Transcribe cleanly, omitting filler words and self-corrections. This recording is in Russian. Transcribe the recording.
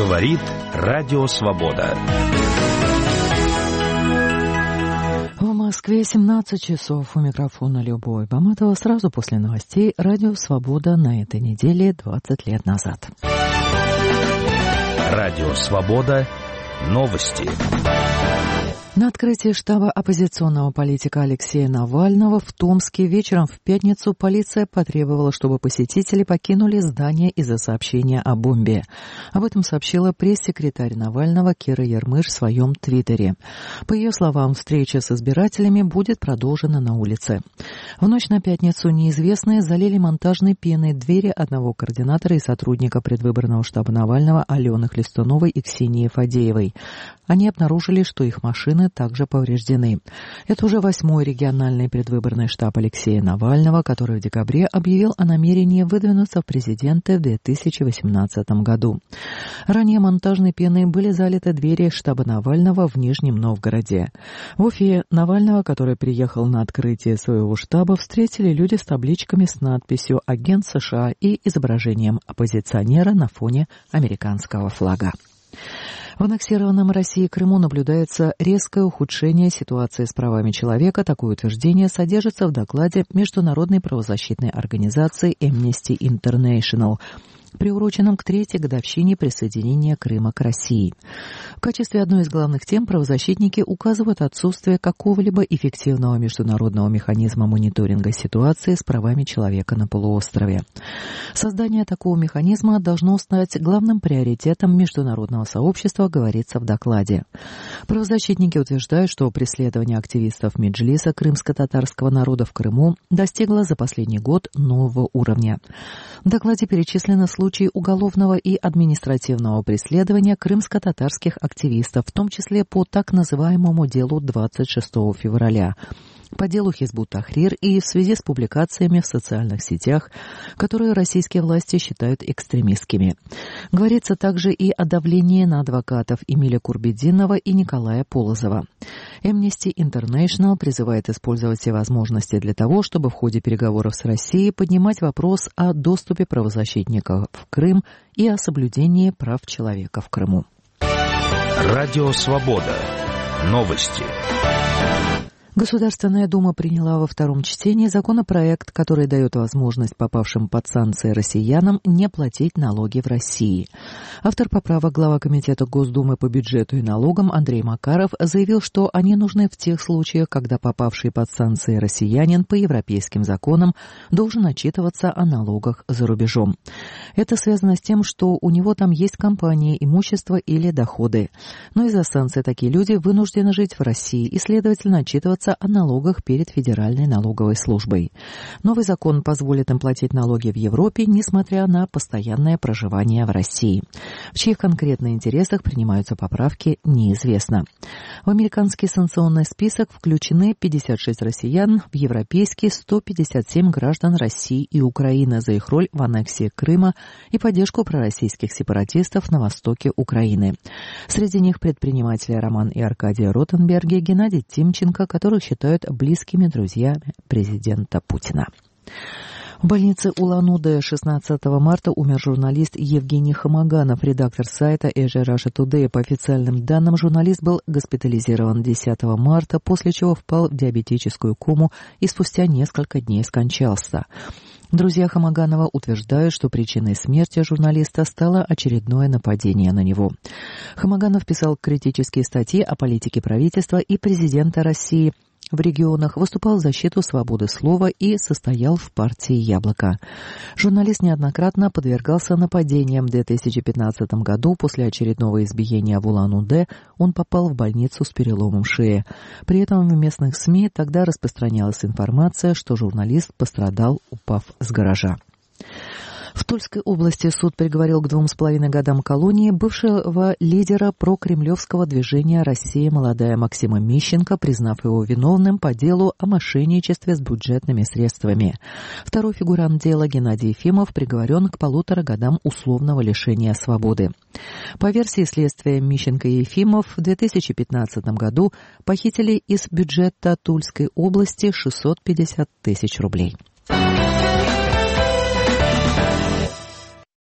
Говорит Радио Свобода. В Москве 17 часов. У микрофона Любовь Баматова. Сразу после новостей Радио Свобода на этой неделе 20 лет назад. Радио Свобода. Новости. На открытии штаба оппозиционного политика Алексея Навального в Томске вечером в пятницу полиция потребовала, чтобы посетители покинули здание из-за сообщения о бомбе. Об этом сообщила пресс-секретарь Навального Кира Ярмыш в своем твиттере. По ее словам, встреча с избирателями будет продолжена на улице. В ночь на пятницу неизвестные залили монтажной пеной двери одного координатора и сотрудника предвыборного штаба Навального Алены Хлестуновой и Ксении Фадеевой. Они обнаружили, что их машины также повреждены. Это уже 8-й региональный предвыборный штаб Алексея Навального, который в декабре объявил о намерении выдвинуться в президенты в 2018 году. Ранее монтажной пеной были залиты двери штаба Навального в Нижнем Новгороде. В Уфе Навального, который приехал на открытие своего штаба, встретили люди с табличками с надписью «Агент США» и изображением оппозиционера на фоне американского флага. В аннексированном Россией Крыму наблюдается резкое ухудшение ситуации с правами человека. Такое утверждение содержится в докладе Международной правозащитной организации Amnesty International, приуроченном к 3-й годовщине присоединения Крыма к России. В качестве одной из главных тем правозащитники указывают отсутствие какого-либо эффективного международного механизма мониторинга ситуации с правами человека на полуострове. Создание такого механизма должно стать главным приоритетом международного сообщества, говорится в докладе. Правозащитники утверждают, что преследование активистов Меджлиса крымско-татарского народа в Крыму достигло за последний год нового уровня. В докладе перечислены случаи уголовного и административного преследования крымско-татарских активистов, в том числе по так называемому делу 26 февраля, по делу Хизбут Тахрир и в связи с публикациями в социальных сетях, которые российские власти считают экстремистскими. Говорится также и о давлении на адвокатов Эмиля Курбетдинова и Николая Полозова. Amnesty International призывает использовать все возможности для того, чтобы в ходе переговоров с Россией поднимать вопрос о доступе правозащитников в Крым и о соблюдении прав человека в Крыму. Радио Свобода. Новости. Государственная Дума приняла во втором чтении законопроект, который дает возможность попавшим под санкции россиянам не платить налоги в России. Автор поправок, глава Комитета Госдумы по бюджету и налогам Андрей Макаров заявил, что они нужны в тех случаях, когда попавший под санкции россиянин по европейским законам должен отчитываться о налогах за рубежом. Это связано с тем, что у него там есть компания, имущество или доходы. Но из-за санкций такие люди вынуждены жить в России и, следовательно, отчитываться о налогах перед Федеральной налоговой службой. Новый закон позволит им платить налоги в Европе, несмотря на постоянное проживание в России. В чьих конкретных интересах принимаются поправки, неизвестно. В американский санкционный список включены 56 россиян, в европейский 157 граждан России и Украины за их роль в аннексии Крыма и поддержку пророссийских сепаратистов на востоке Украины. Среди них предприниматели Роман и Аркадий Ротенберги, Геннадий Тимченко, которых считают близкими друзьями президента Путина. В больнице Улан-Удэ 16 марта умер журналист Евгений Хамаганов, редактор сайта Asia Russia Today. По официальным данным, журналист был госпитализирован 10 марта, после чего впал в диабетическую кому и спустя несколько дней скончался. Друзья Хамаганова утверждают, что причиной смерти журналиста стало очередное нападение на него. Хамаганов писал критические статьи о политике правительства и президента России в регионах, выступал в защиту свободы слова и состоял в партии «Яблоко». Журналист неоднократно подвергался нападениям. В 2015 году после очередного избиения в Улан-Удэ он попал в больницу с переломом шеи. При этом в местных СМИ тогда распространялась информация, что журналист пострадал, упав с гаража. В Тульской области суд приговорил к 2,5 годам колонии бывшего лидера прокремлевского движения «Россия молодая» Максима Мищенко, признав его виновным по делу о мошенничестве с бюджетными средствами. Второй фигурант дела Геннадий Ефимов приговорен к 1,5 годам условного лишения свободы. По версии следствия, Мищенко и Ефимов в 2015 году похитили из бюджета Тульской области 650 тысяч рублей.